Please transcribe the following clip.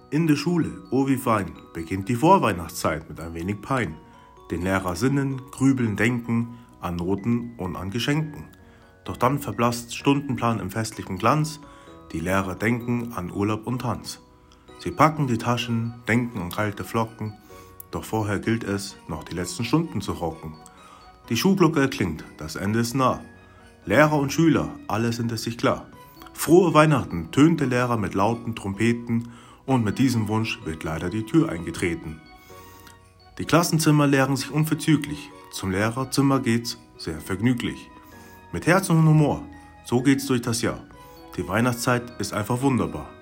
In der Schule, oh wie fein, beginnt die Vorweihnachtszeit mit ein wenig Pein. Den Lehrer sinnen, grübeln, denken, an Noten und an Geschenken. Doch dann verblasst Stundenplan im festlichen Glanz, die Lehrer denken an Urlaub und Tanz. Sie packen die Taschen, denken an kalte Flocken, doch vorher gilt es, noch die letzten Stunden zu rocken. Die Schulglocke erklingt, das Ende ist nah. Lehrer und Schüler, alle sind es sich klar. Frohe Weihnachten tönt der Lehrer mit lauten Trompeten, und mit diesem Wunsch wird leider die Tür eingetreten. Die Klassenzimmer leeren sich unverzüglich, zum Lehrerzimmer geht's sehr vergnüglich. Mit Herz und Humor, so geht's durch das Jahr. Die Weihnachtszeit ist einfach wunderbar.